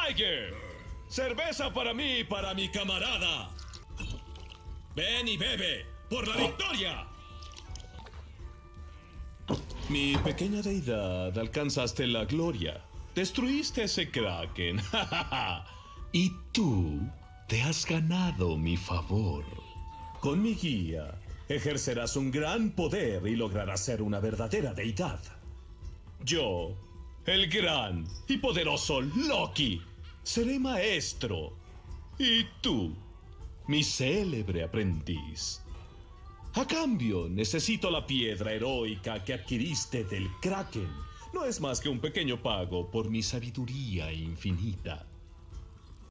Tiger. Cerveza para mí y para mi camarada. Ven y bebe por la victoria. Mi pequeña deidad, alcanzaste la gloria. Destruiste ese kraken. Y tú te has ganado mi favor. Con mi guía, ejercerás un gran poder y lograrás ser una verdadera deidad. Yo, el gran y poderoso Loki, seré maestro. Y tú, mi célebre aprendiz. A cambio, necesito la piedra heroica que adquiriste del Kraken. No es más que un pequeño pago por mi sabiduría infinita.